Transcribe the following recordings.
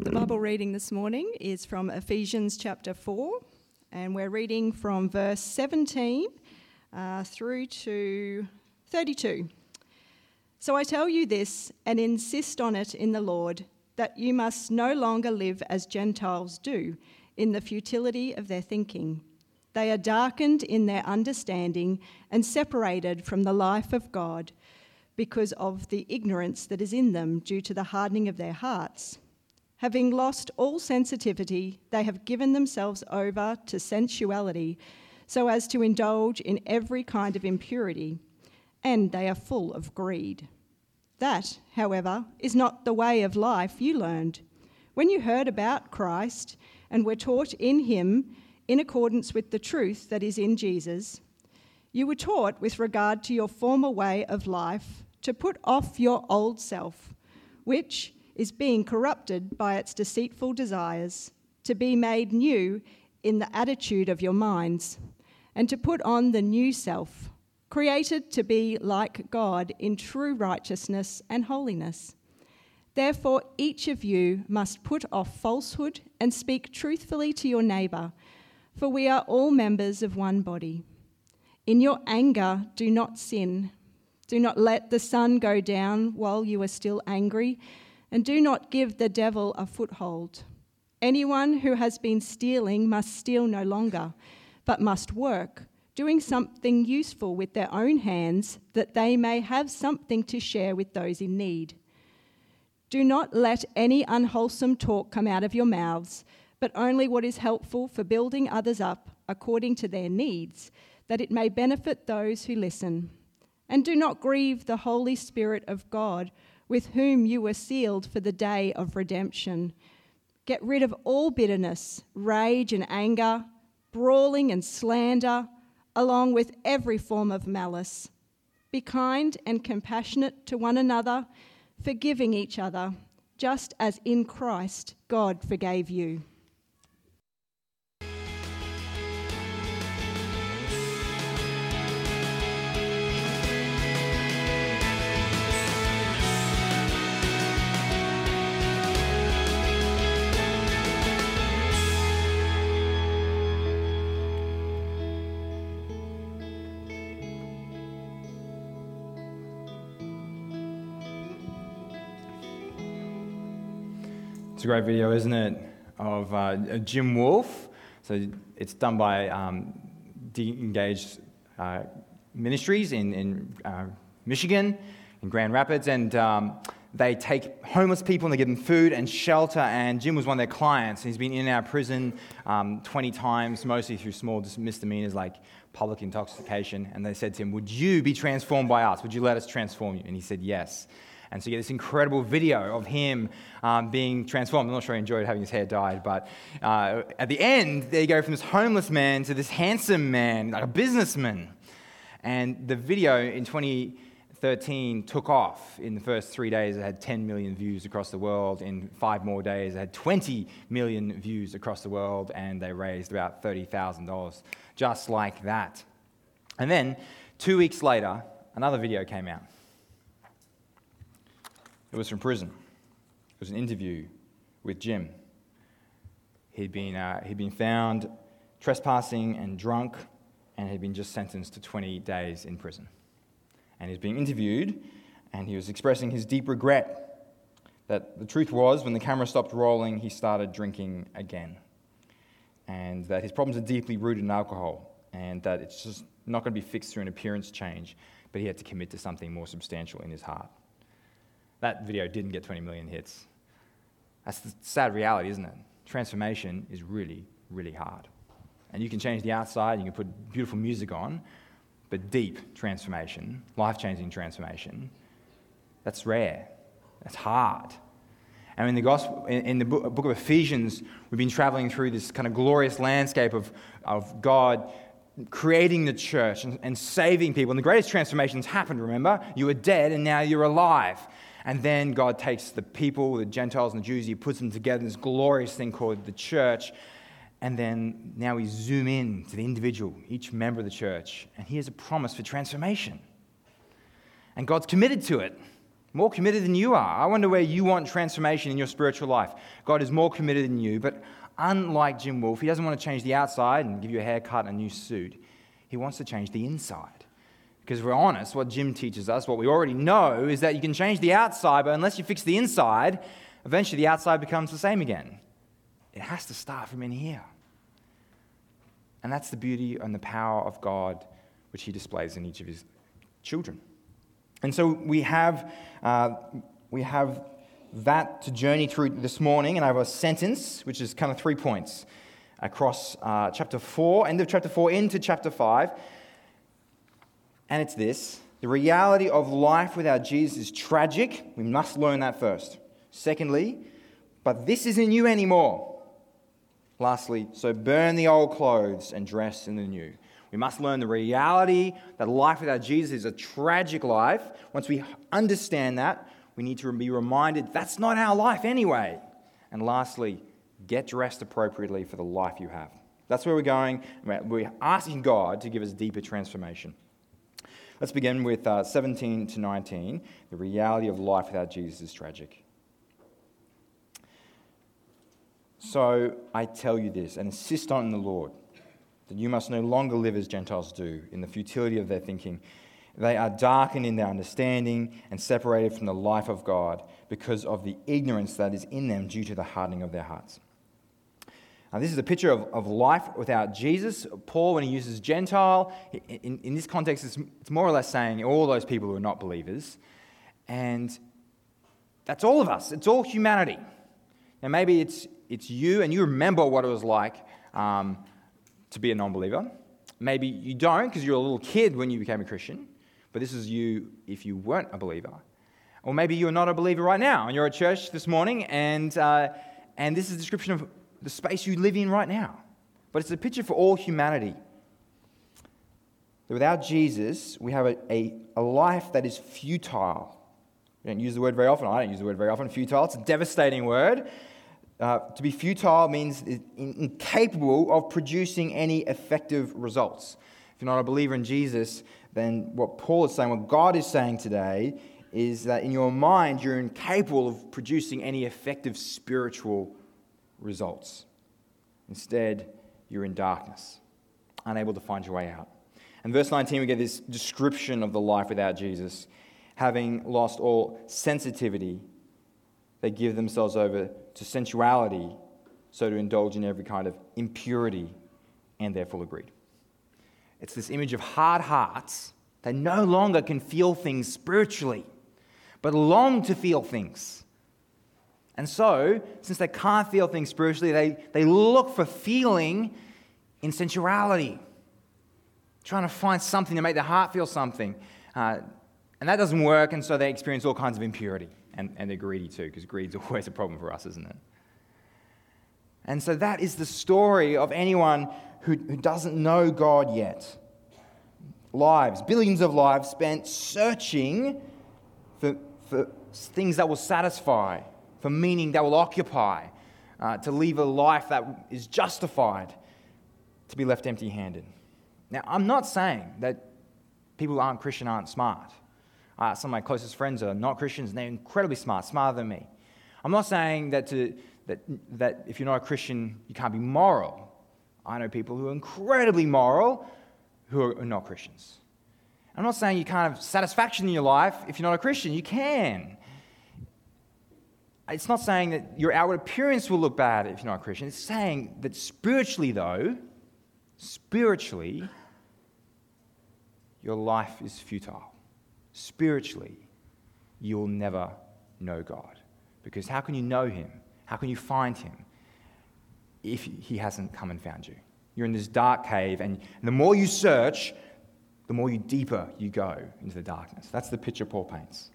The Bible reading this morning is from Ephesians chapter 4, and we're reading from verse 17 through to 32. So I tell you this, and insist on it in the Lord, that you must no longer live as Gentiles do, in the futility of their thinking. They are darkened in their understanding and separated from the life of God because of the ignorance that is in them due to the hardening of their hearts. Having lost all sensitivity, they have given themselves over to sensuality so as to indulge in every kind of impurity, and they are full of greed. That, however, is not the way of life you learned when you heard about Christ and were taught in him in accordance with the truth that is in Jesus. You were taught with regard to your former way of life to put off your old self, which is being corrupted by its deceitful desires, to be made new in the attitude of your minds, and to put on the new self, created to be like God in true righteousness and holiness. Therefore, each of you must put off falsehood and speak truthfully to your neighbour, for we are all members of one body. In your anger, do not sin. Do not let the sun go down while you are still angry, and do not give the devil a foothold. Anyone who has been stealing must steal no longer, but must work, doing something useful with their own hands, that they may have something to share with those in need. Do not let any unwholesome talk come out of your mouths, but only what is helpful for building others up according to their needs, that it may benefit those who listen. And do not grieve the Holy Spirit of God, with whom you were sealed for the day of redemption. Get rid of all bitterness, rage and anger, brawling and slander, along with every form of malice. Be kind and compassionate to one another, forgiving each other, just as in Christ God forgave you. It's a great video, isn't it, of Jim Wolfe. So it's done by De-Engaged Ministries in Michigan, in Grand Rapids, and they take homeless people and they give them food and shelter, and Jim was one of their clients. He's been in and out of prison 20 times, mostly through small misdemeanors like public intoxication, and they said to him, "Would you be transformed by us? Would you let us transform you?" And he said yes. And so you get this incredible video of him being transformed. I'm not sure he enjoyed having his hair dyed, but at the end, there you go from this homeless man to this handsome man, like a businessman. And the video in 2013 took off. In the first 3 days, it had 10 million views across the world. In 5 more days, it had 20 million views across the world, and they raised about $30,000, just like that. And then, 2 weeks later, another video came out. It was from prison. It was an interview with Jim. He'd been found trespassing and drunk, and had been just sentenced to 20 days in prison. And he's being interviewed, and he was expressing his deep regret that the truth was, when the camera stopped rolling, he started drinking again, and that his problems are deeply rooted in alcohol, and that it's just not going to be fixed through an appearance change, but he had to commit to something more substantial in his heart. That video didn't get 20 million hits. That's the sad reality, isn't it? Transformation is really, really hard. And you can change the outside, you can put beautiful music on, but deep transformation, life-changing transformation, that's rare. That's hard. And in the gospel, in the book of Ephesians, we've been traveling through this kind of glorious landscape of God creating the church and saving people. And the greatest transformations happened, remember? You were dead and now you're alive. And then God takes the people, the Gentiles and the Jews, he puts them together in this glorious thing called the church. And then now we zoom in to the individual, each member of the church. And he has a promise for transformation. And God's committed to it. more committed than you are. I wonder where you want transformation in your spiritual life. God is more committed than you, but unlike Jim Wolfe, he doesn't want to change the outside and give you a haircut and a new suit. He wants to change the inside. Because if we're honest, what Jim teaches us, what we already know, is that you can change the outside, but unless you fix the inside, eventually the outside becomes the same again. It has to start from in here. And that's the beauty and the power of God, which he displays in each of his children. And so we have that to journey through this morning, and I have a sentence, which is kind of 3 points across chapter 4, end of chapter 4 into chapter 5. And it's this: the reality of life without Jesus is tragic. We must learn that first. Secondly, but this isn't you anymore. Lastly, so burn the old clothes and dress in the new. We must learn the reality that life without Jesus is a tragic life. Once we understand that, we need to be reminded that's not our life anyway. And lastly, get dressed appropriately for the life you have. That's where we're going. We're asking God to give us deeper transformation. Let's begin with 17 to 19. The reality of life without Jesus is tragic. So I tell you this, and insist on in the Lord, that you must no longer live as Gentiles do, in the futility of their thinking. They are darkened in their understanding and separated from the life of God because of the ignorance that is in them due to the hardening of their hearts. Now, this is a picture of life without Jesus. Paul, when he uses Gentile, in this context, it's more or less saying all those people who are not believers. And that's all of us. It's all humanity. Now, maybe it's you, and you remember what it was like to be a non-believer. Maybe you don't because you're a little kid when you became a Christian, but this is you if you weren't a believer. Or maybe you're not a believer right now, and you're at church this morning, and this is a description of the space you live in right now. But it's a picture for all humanity. Without Jesus, we have a life that is futile. We don't use the word very often. I don't use the word very often. Futile. It's a devastating word. To be futile means incapable of producing any effective results. If you're not a believer in Jesus, then what Paul is saying, what God is saying today, is that in your mind you're incapable of producing any effective spiritual results. Instead, you're in darkness, unable to find your way out. In verse 19, we get this description of the life without Jesus. Having lost all sensitivity, they give themselves over to sensuality, so to indulge in every kind of impurity, and they're full of greed. It's this image of hard hearts. They no longer can feel things spiritually, but long to feel things. And so, since they can't feel things spiritually, they look for feeling in sensuality, trying to find something to make their heart feel something. And that doesn't work, and so they experience all kinds of impurity. And they're greedy too, because greed's always a problem for us, isn't it? And so that is the story of anyone who doesn't know God yet. Lives, billions of lives spent searching for things that will satisfy, for meaning that will occupy, to live a life that is justified, to be left empty-handed. Now, I'm not saying that people who aren't Christian aren't smart. Some of my closest friends are not Christians, and they're incredibly smart, smarter than me. I'm not saying that if you're not a Christian, you can't be moral. I know people who are incredibly moral who are not Christians. I'm not saying you can't have satisfaction in your life if you're not a Christian. You can. It's not saying that your outward appearance will look bad if you're not a Christian. It's saying that spiritually, your life is futile. Spiritually, you'll never know God. Because how can you know him? How can you find him if he hasn't come and found you? You're in this dark cave, and the more you search, the more deeper you go into the darkness. That's the picture Paul paints.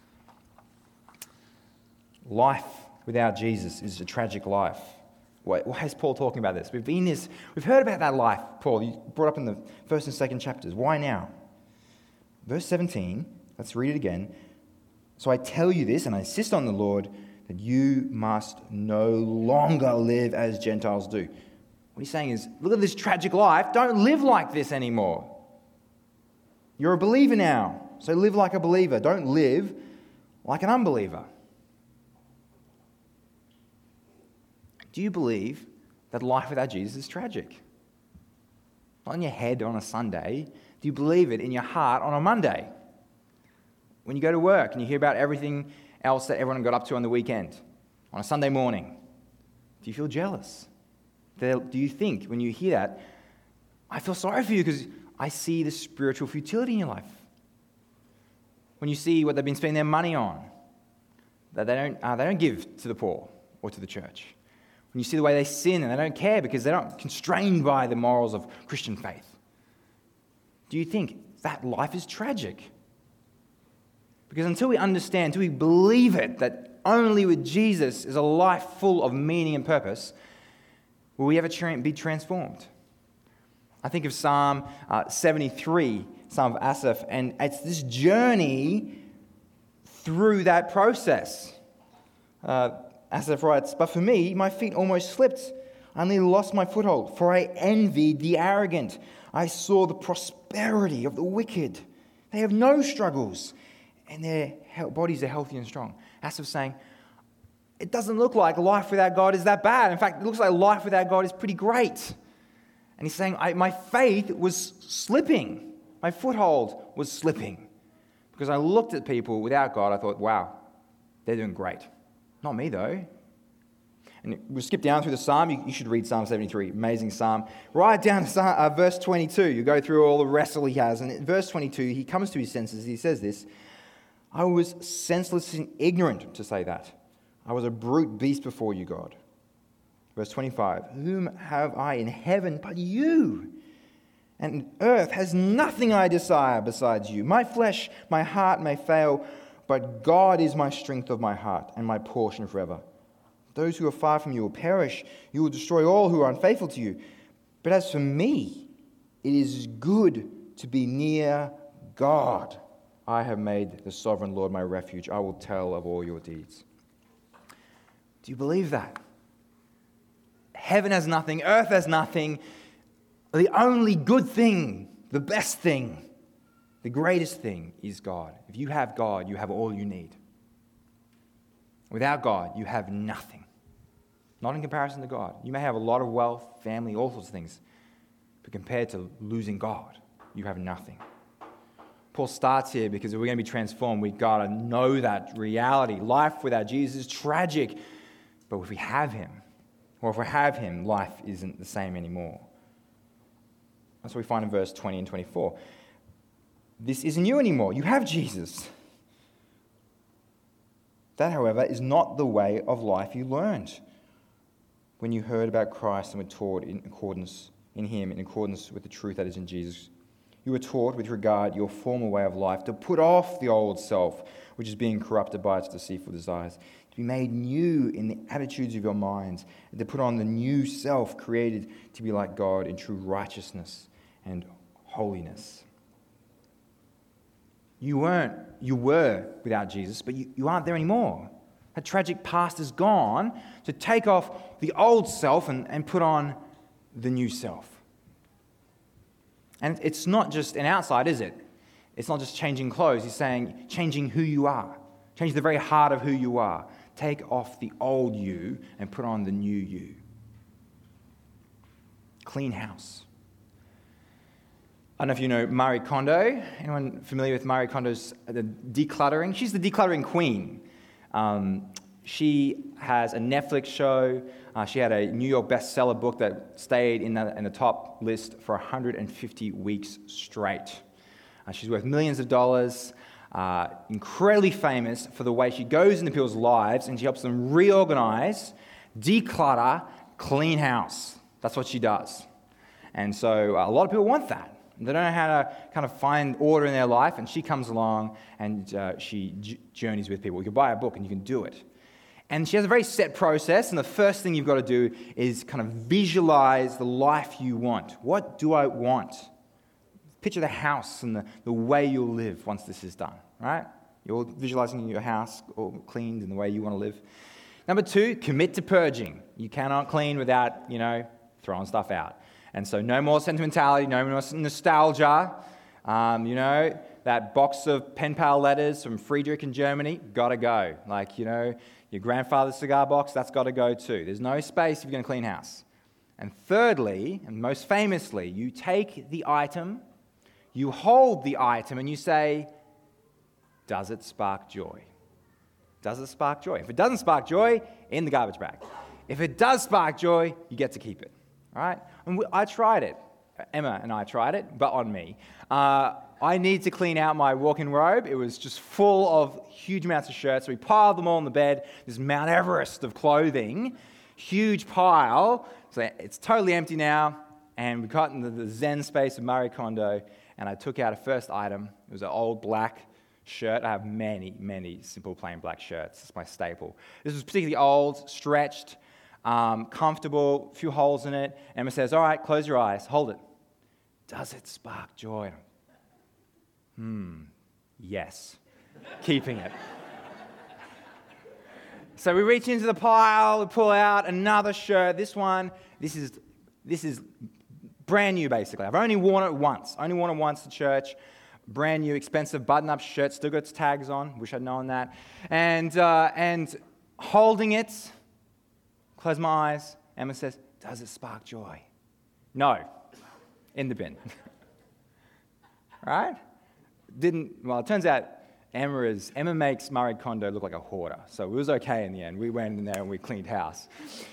Life without Jesus is a tragic life. Why is Paul talking about this? We've heard about that life, Paul. You brought up in the first and second chapters. Why now? Verse 17, let's read it again. So I tell you this, and I insist on the Lord, that you must no longer live as Gentiles do. What he's saying is, look at this tragic life. Don't live like this anymore. You're a believer now, so live like a believer. Don't live like an unbeliever? Do you believe that life without Jesus is tragic? Not in your head on a Sunday. Do you believe it in your heart on a Monday? When you go to work and you hear about everything else that everyone got up to on the weekend, on a Sunday morning, do you feel jealous? Do you think, when you hear that, I feel sorry for you because I see the spiritual futility in your life? When you see what they've been spending their money on, that they don't give to the poor or to the church. When you see the way they sin and they don't care because they're not constrained by the morals of Christian faith. Do you think that life is tragic? Because until we understand, until we believe it, that only with Jesus is a life full of meaning and purpose, will we ever be transformed? I think of Psalm 73, Psalm of Asaph, and it's this journey through that process. Asaph writes, "But for me, my feet almost slipped. I nearly lost my foothold, for I envied the arrogant. I saw the prosperity of the wicked. They have no struggles, and their bodies are healthy and strong." Asaph's saying, it doesn't look like life without God is that bad. In fact, it looks like life without God is pretty great. And he's saying, my faith was slipping. My foothold was slipping. Because I looked at people without God, I thought, wow, they're doing great. Not me, though. And we'll skip down through the psalm. You should read Psalm 73, amazing psalm. Right down to verse 22. You go through all the wrestle he has. And in verse 22, he comes to his senses. He says this, "I was senseless and ignorant to say that. I was a brute beast before you, God." Verse 25, "Whom have I in heaven but you? And earth has nothing I desire besides you. My flesh, my heart may fail, but God is my strength of my heart and my portion forever. Those who are far from you will perish. You will destroy all who are unfaithful to you. But as for me, it is good to be near God. I have made the sovereign Lord my refuge. I will tell of all your deeds." Do you believe that? Heaven has nothing, earth has nothing. The only good thing, the best thing, the greatest thing is God. If you have God, you have all you need. Without God, you have nothing. Not in comparison to God. You may have a lot of wealth, family, all sorts of things. But compared to losing God, you have nothing. Paul starts here because if we're going to be transformed, we've got to know that reality. Life without Jesus is tragic. But if we have him, life isn't the same anymore. That's what we find in verse 20 and 24. This isn't you anymore. You have Jesus. That, however, is not the way of life you learned when you heard about Christ and were taught in accordance with the truth that is in Jesus. You were taught with regard to your former way of life to put off the old self, which is being corrupted by its deceitful desires, to be made new in the attitudes of your minds, and to put on the new self created to be like God in true righteousness and holiness. You were without Jesus, but you aren't there anymore. That tragic past is gone to take off the old self and put on the new self. And it's not just an outside, is it? It's not just changing clothes. He's saying changing who you are. Change the very heart of who you are. Take off the old you and put on the new you. Clean house. I don't know if you know Marie Kondo. Anyone familiar with Marie Kondo's the decluttering? She's the decluttering queen. She has a Netflix show. She had a New York bestseller book that stayed in the top list for 150 weeks straight. She's worth millions of dollars, incredibly famous for the way she goes into people's lives and she helps them reorganize, declutter, clean house. That's what she does. And so a lot of people want that. They don't know how to kind of find order in their life, and she comes along and she journeys with people. You can buy a book and you can do it. And she has a very set process, and the first thing you've got to do is kind of visualize the life you want. What do I want? Picture the house and the way you'll live once this is done, right? You're visualizing your house all cleaned in the way you want to live. Number 2, commit to purging. You cannot clean without, throwing stuff out. And so no more sentimentality, no more nostalgia. that box of pen pal letters from Friedrich in Germany, gotta go. Like, your grandfather's cigar box, that's gotta go too. There's no space if you're going to clean house. And thirdly, and most famously, you take the item, you hold the item, and you say, does it spark joy? Does it spark joy? If it doesn't spark joy, in the garbage bag. If it does spark joy, you get to keep it. All right? And I tried it. Emma and I tried it, but on me. I needed to clean out my walk-in robe. It was just full of huge amounts of shirts. So we piled them all on the bed, this Mount Everest of clothing, huge pile. So it's totally empty now, and we got into the Zen space of Marie Kondo, and I took out a first item. It was an old black shirt. I have many, many simple plain black shirts. It's my staple. This was particularly old, stretched, comfortable, a few holes in it. Emma says, all right, close your eyes, hold it. Does it spark joy? Yes. Keeping it. So we reach into the pile, we pull out another shirt. This is brand new, basically. I've only worn it once. To church. Brand new, expensive button-up shirt. Still got its tags on. Wish I'd known that. And holding it, close my eyes. Emma says, does it spark joy? No. In the bin. Right? It turns out Emma makes Marie Kondo look like a hoarder. So it was okay in the end. We went in there and we cleaned house.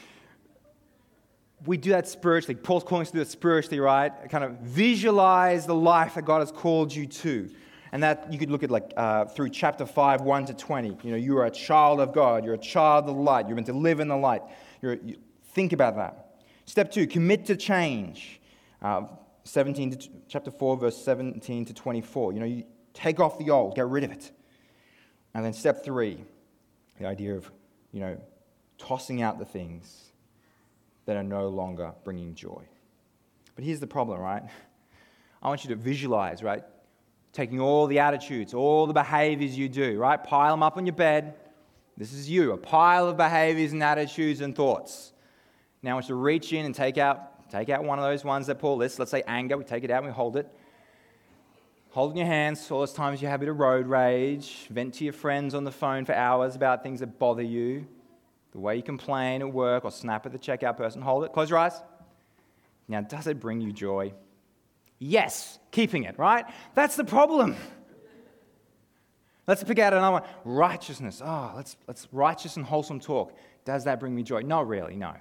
We do that spiritually. Paul's calling us to do that spiritually, right? Kind of visualize the life that God has called you to. And that you could look at through chapter 5, 1 to 20. You are a child of God. You're a child of the light. You're meant to live in the light. Think about that. Step 2, commit to change. Chapter 4, verse 17 to 24. You take off the old, get rid of it. And then step 3, the idea of, tossing out the things that are no longer bringing joy. But here's the problem, right? I want you to visualize, right? Taking all the attitudes, all the behaviors you do, right? Pile them up on your bed. This is you, a pile of behaviors and attitudes and thoughts. Now I want you to reach in and take out one of those ones that Paul lists. Let's say anger. We take it out and we hold it. Hold it in your hands all those times you have a bit of road rage. Vent to your friends on the phone for hours about things that bother you. The way you complain at work or snap at the checkout person. Hold it. Close your eyes. Now, does it bring you joy? Yes. Keeping it, right? That's the problem. Let's pick out another one. Righteousness. Let's righteous and wholesome talk. Does that bring me joy? Not really. No.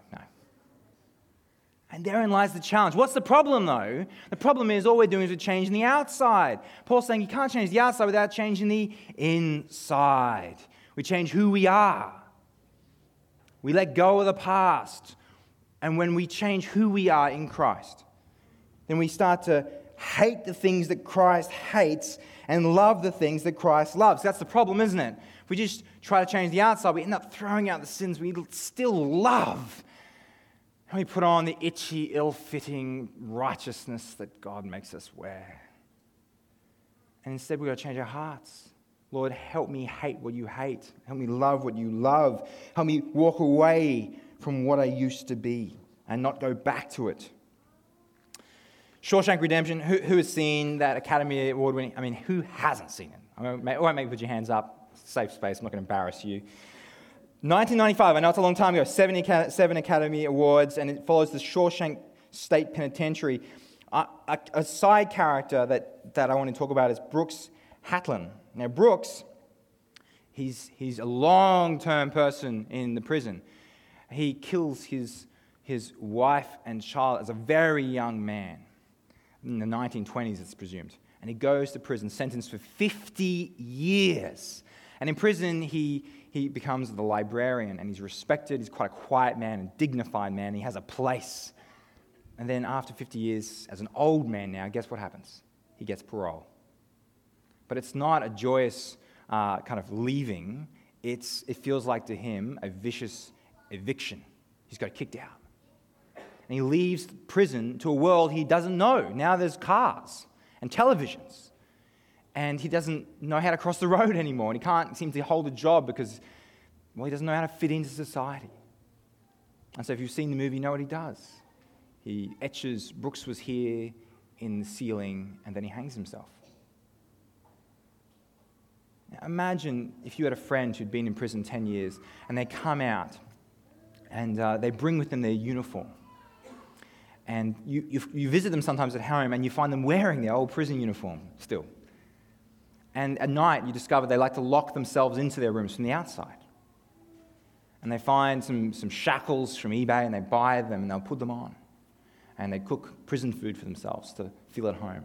And therein lies the challenge. What's the problem, though? The problem is all we're doing is we're changing the outside. Paul's saying you can't change the outside without changing the inside. We change who we are. We let go of the past. And when we change who we are in Christ, then we start to hate the things that Christ hates and love the things that Christ loves. That's the problem, isn't it? If we just try to change the outside, we end up throwing out the sins we still love. And we put on the itchy, ill-fitting righteousness that God makes us wear. And instead, we've got to change our hearts. Lord, help me hate what you hate. Help me love what you love. Help me walk away from what I used to be and not go back to it. Shawshank Redemption, who has seen that Academy Award winning? I mean, who hasn't seen it? I won't make you put your hands up. Safe space, I'm not going to embarrass you. 1995, I know it's a long time ago, 7 Academy Awards, and it follows the Shawshank State Penitentiary. A side character that I want to talk about is Brooks Hatlin. Now, Brooks, he's a long-term person in the prison. He kills his wife and child as a very young man. In the 1920s, it's presumed. And he goes to prison, sentenced for 50 years. And in prison, he becomes the librarian, and he's respected. He's quite a quiet man and dignified man. He has a place. And then after 50 years, as an old man now, guess what happens? He gets parole. But it's not a joyous kind of leaving. It feels like to him a vicious eviction. He's got kicked out. And he leaves prison to a world he doesn't know. Now there's cars and televisions. And he doesn't know how to cross the road anymore. And he can't seem to hold a job because, he doesn't know how to fit into society. And so if you've seen the movie, you know what he does. He etches, Brooks was here in the ceiling, and then he hangs himself. Now, imagine if you had a friend who'd been in prison 10 years and they come out and they bring with them their uniform. And you visit them sometimes at home and you find them wearing their old prison uniform still. And at night you discover they like to lock themselves into their rooms from the outside. And they find some shackles from eBay and they buy them and they'll put them on. And they cook prison food for themselves to feel at home.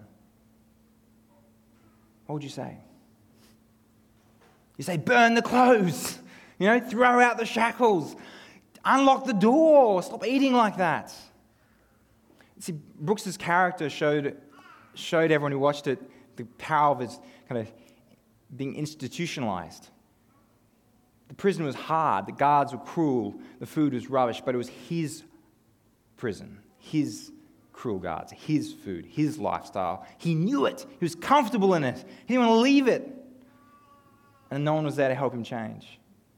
What would you say? You say, burn the clothes, throw out the shackles, unlock the door, stop eating like that. See, Brooks's character showed everyone who watched it the power of his kind of being institutionalized. The prison was hard, the guards were cruel, the food was rubbish, but it was his prison, his cruel guards, his food, his lifestyle. He knew it. He was comfortable in it. He didn't want to leave it. And no one was there to help him change.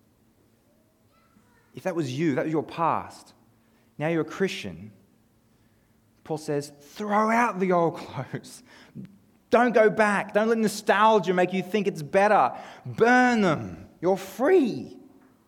If that was you, that was your past, now you're a Christian, Paul says, throw out the old clothes. Don't go back. Don't let nostalgia make you think it's better. Burn them. You're free.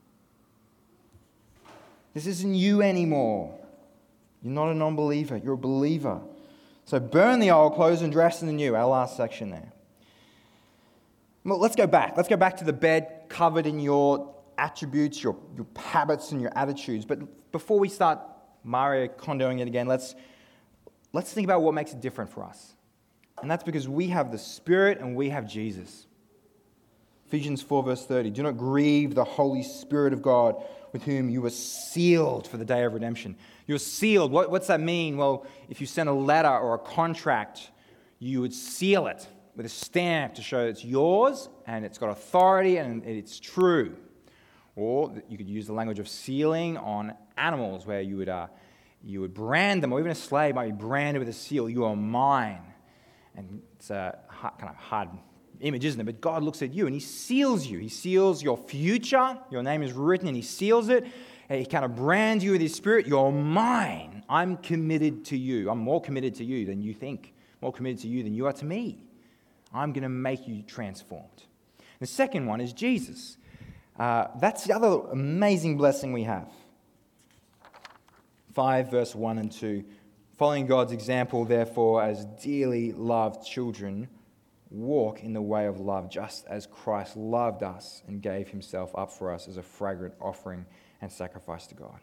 This isn't you anymore. You're not a non-believer. You're a believer. So burn the old clothes and dress in the new. Our last section there. Well, let's go back. Let's go back to the bed covered in your attributes, your habits and your attitudes. But before we start Mario Kondoing it again, let's think about what makes it different for us. And that's because we have the Spirit and we have Jesus. Ephesians 4 verse 30, do not grieve the Holy Spirit of God with whom you were sealed for the day of redemption. You're sealed. What's that mean? Well, if you send a letter or a contract, you would seal it with a stamp to show it's yours and it's got authority and it's true. Or you could use the language of sealing on animals where you would brand them, or even a slave might be branded with a seal. You are mine. And it's a kind of hard image, isn't it? But God looks at you and He seals you. He seals your future. Your name is written and He seals it. And He kind of brands you with His Spirit. You're mine. I'm committed to you. I'm more committed to you than you think. More committed to you than you are to me. I'm going to make you transformed. The second one is Jesus. That's the other amazing blessing we have. 5 verse 1 and 2. Following God's example, therefore, as dearly loved children, walk in the way of love, just as Christ loved us and gave Himself up for us as a fragrant offering and sacrifice to God.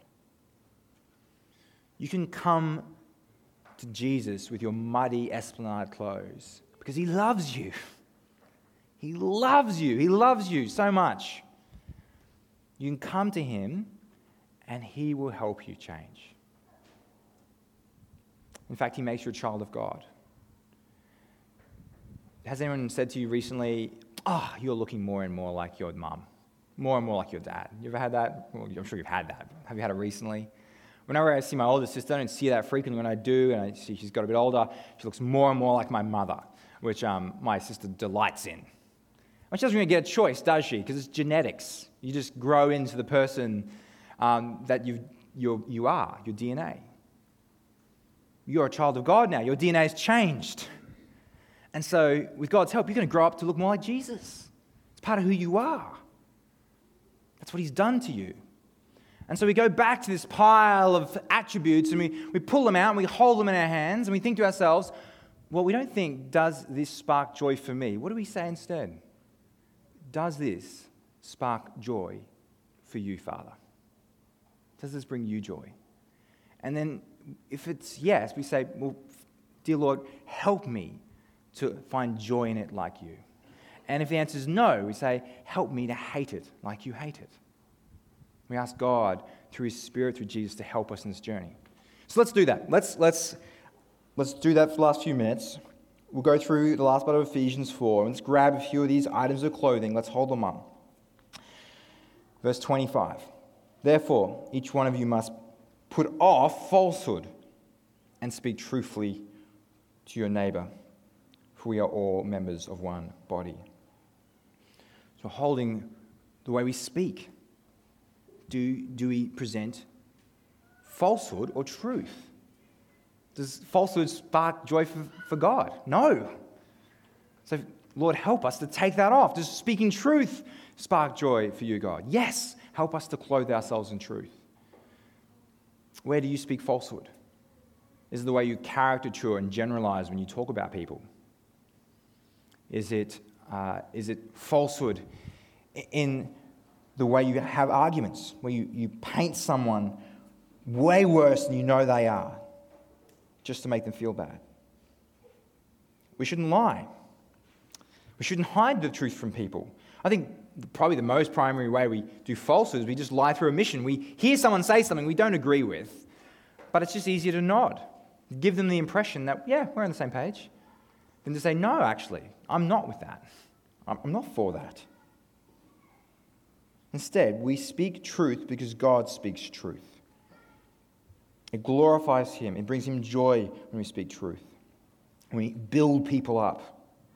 You can come to Jesus with your muddy Esplanade clothes because He loves you. He loves you. He loves you so much. You can come to Him and He will help you change. In fact, He makes you a child of God. Has anyone said to you recently, you're looking more and more like your mum, more and more like your dad? You ever had that? Well, I'm sure you've had that. Have you had it recently? Whenever I see my older sister, I don't see that frequently. When I do, and I see she's got a bit older, she looks more and more like my mother, which my sister delights in. And she doesn't really get a choice, does she? Because it's genetics. You just grow into the person that you are, your DNA. You're a child of God now. Your DNA has changed. And so, with God's help, you're going to grow up to look more like Jesus. It's part of who you are. That's what He's done to you. And so we go back to this pile of attributes and we pull them out and we hold them in our hands and we think to ourselves, well, we don't think, does this spark joy for me? What do we say instead? Does this spark joy for you, Father? Does this bring you joy? And then if it's yes, we say, well, dear Lord, help me to find joy in it like you. And if the answer is no, we say, help me to hate it like you hate it. We ask God through His Spirit, through Jesus, to help us in this journey. So let's do that. Let's do that for the last few minutes. We'll go through the last part of Ephesians 4. And let's grab a few of these items of clothing. Let's hold them up. Verse 25. Therefore, each one of you must put off falsehood and speak truthfully to your neighbor, for we are all members of one body. So holding the way we speak. Do we present falsehood or truth? Does falsehood spark joy for God? No. So Lord, help us to take that off. Does speaking truth spark joy for you, God? Yes, help us to clothe ourselves in truth. Where do you speak falsehood? Is it the way you caricature and generalize when you talk about people? Is it falsehood in the way you have arguments, where you paint someone way worse than you know they are, just to make them feel bad? We shouldn't lie. We shouldn't hide the truth from people. I think probably the most primary way we do falsehood is we just lie through omission. We hear someone say something we don't agree with, but it's just easier to nod. Give them the impression that, yeah, we're on the same page, than to say, no, actually, I'm not with that. I'm not for that. Instead, we speak truth because God speaks truth. It glorifies Him. It brings Him joy when we speak truth. When we build people up.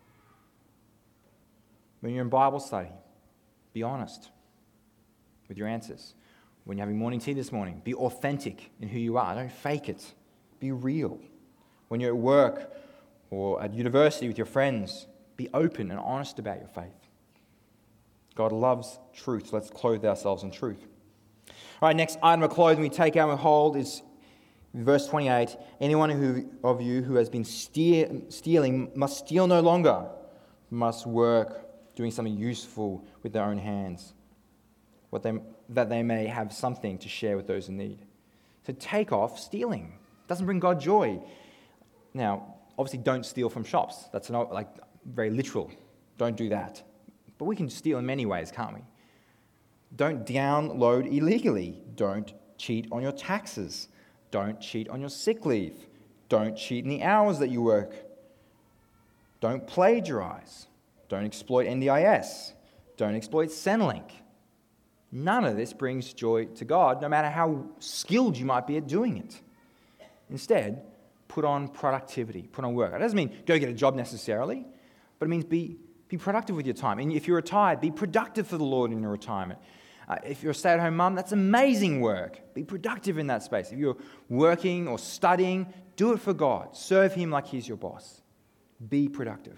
When you're in Bible study, be honest with your answers. When you're having morning tea this morning, be authentic in who you are. Don't fake it. Be real. When you're at work or at university with your friends, be open and honest about your faith. God loves truth, so let's clothe ourselves in truth. All right, next item of clothing we take out and hold is verse 28. Anyone of you who has been stealing must steal no longer, must work, doing something useful with their own hands, that they may have something to share with those in need. So take off stealing. It doesn't bring God joy. Now, obviously don't steal from shops. That's very literal. Don't do that. But we can steal in many ways, can't we? Don't download illegally. Don't cheat on your taxes. Don't cheat on your sick leave. Don't cheat in the hours that you work. Don't plagiarize. Don't exploit NDIS. Don't exploit Centrelink. None of this brings joy to God, no matter how skilled you might be at doing it. Instead, put on productivity, put on work. It doesn't mean go get a job necessarily, but it means be productive with your time. And if you're retired, be productive for the Lord in your retirement. If you're a stay-at-home mum, that's amazing work. Be productive in that space. If you're working or studying, do it for God. Serve Him like He's your boss. Be productive.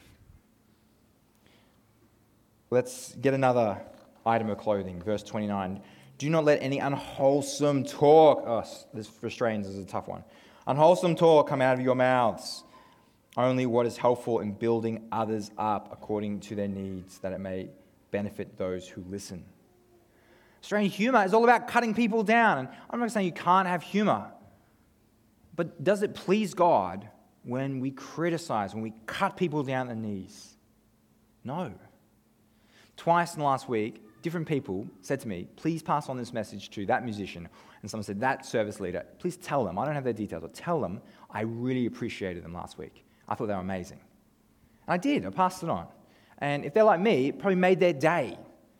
Let's get another item of clothing. Verse 29. Do not let any unwholesome talk, this for Australians is a tough one. Unwholesome talk come out of your mouths. Only what is helpful in building others up according to their needs, that it may benefit those who listen. Australian humour is all about cutting people down. And I'm not saying you can't have humour, but does it please God when we criticise, when we cut people down at the knees? No. Twice in the last week, different people said to me, please pass on this message to that musician. And someone said, that service leader, please tell them, I don't have their details, but tell them I really appreciated them last week. I thought they were amazing. And I did, I passed it on. And if they're like me, it probably made their day.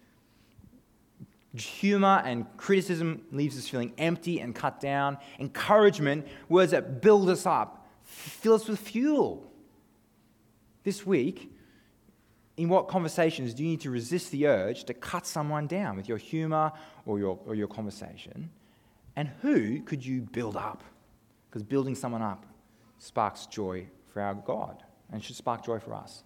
Humour and criticism leaves us feeling empty and cut down. Encouragement, words that build us up, fill us with fuel. This week, in what conversations do you need to resist the urge to cut someone down with your humour or your conversation? And who could you build up? Because building someone up sparks joy for our God and should spark joy for us.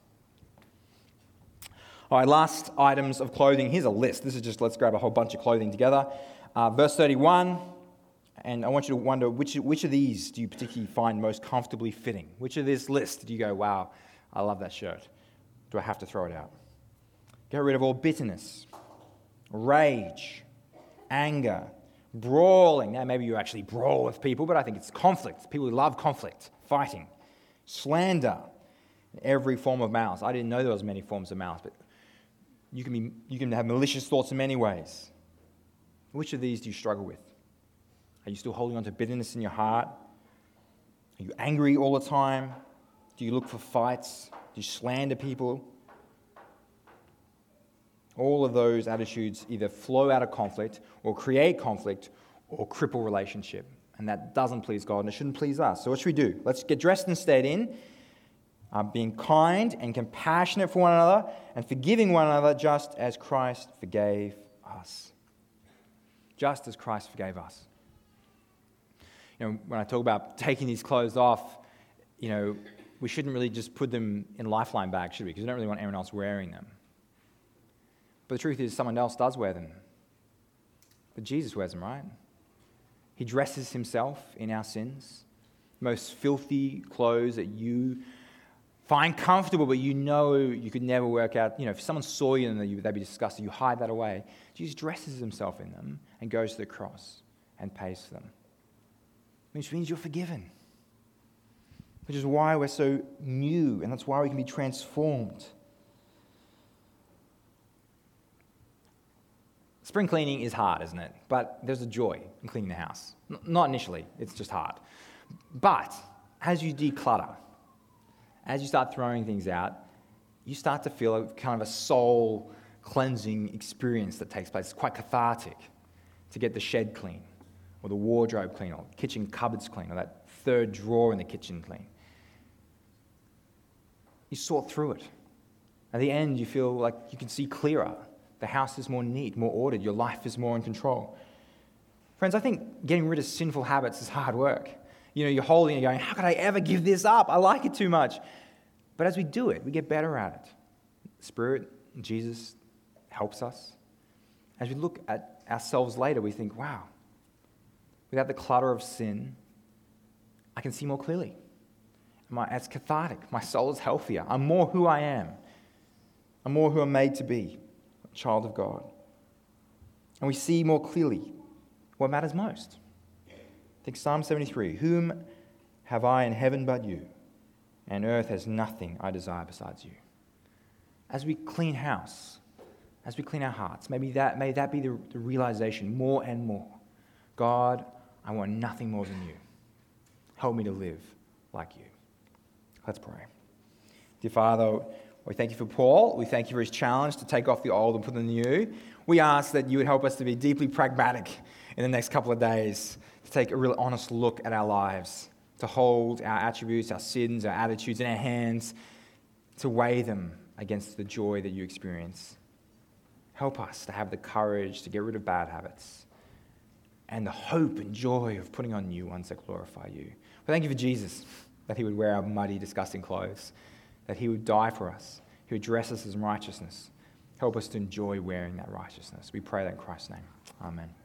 All right, last items of clothing. Here's a list. This is just, let's grab a whole bunch of clothing together. Verse 31, and I want you to wonder, which of these do you particularly find most comfortably fitting? Which of this list do you go, wow, I love that shirt? Do I have to throw it out? Get rid of all bitterness, rage, anger, brawling. Now, maybe you actually brawl with people, but I think it's conflict. People who love conflict, fighting, slander, every form of malice. I didn't know there was many forms of malice, but you can have malicious thoughts in many ways. Which of these do you struggle with? Are you still holding on to bitterness in your heart? Are you angry all the time? Do you look for fights? Do you slander people? All of those attitudes either flow out of conflict or create conflict or cripple relationship. And that doesn't please God and it shouldn't please us. So what should we do? Let's get dressed instead in being kind and compassionate for one another and forgiving one another just as Christ forgave us. Just as Christ forgave us. You know, when I talk about taking these clothes off, you know, we shouldn't really just put them in Lifeline bags, should we? Because we don't really want anyone else wearing them. But the truth is, someone else does wear them. But Jesus wears them, right? He dresses himself in our sins. Most filthy clothes that you find comfortable, but you know you could never work out. If someone saw you and they'd be disgusted, you hide that away. Jesus dresses himself in them and goes to the cross and pays for them. Which means you're forgiven. Which is why we're so new, and that's why we can be transformed. Spring cleaning is hard, isn't it? But there's a joy in cleaning the house. Not initially, it's just hard. But as you declutter, as you start throwing things out, you start to feel kind of a soul cleansing experience that takes place. It's quite cathartic to get the shed clean, or the wardrobe clean, or kitchen cupboards clean, or that third drawer in the kitchen clean. You sort through it. At the end, you feel like you can see clearer. The house is more neat, more ordered. Your life is more in control. Friends, I think getting rid of sinful habits is hard work. You're holding it going, how could I ever give this up? I like it too much. But as we do it, we get better at it. The Spirit, Jesus, helps us. As we look at ourselves later, we think, wow, without the clutter of sin, I can see more clearly. It's cathartic. My soul is healthier. I'm more who I am. I'm more who I'm made to be, a child of God. And we see more clearly what matters most. Think Psalm 73, whom have I in heaven but you, and earth has nothing I desire besides you. As we clean house, as we clean our hearts, may that be the realization more and more. God, I want nothing more than you. Help me to live like you. Let's pray. Dear Father, we thank you for Paul. We thank you for his challenge to take off the old and put on the new. We ask that you would help us to be deeply pragmatic in the next couple of days, to take a real honest look at our lives, to hold our attributes, our sins, our attitudes in our hands, to weigh them against the joy that you experience. Help us to have the courage to get rid of bad habits and the hope and joy of putting on new ones that glorify you. But thank you for Jesus, that he would wear our muddy, disgusting clothes, that he would die for us, he would dress us in righteousness. Help us to enjoy wearing that righteousness. We pray that in Christ's name. Amen.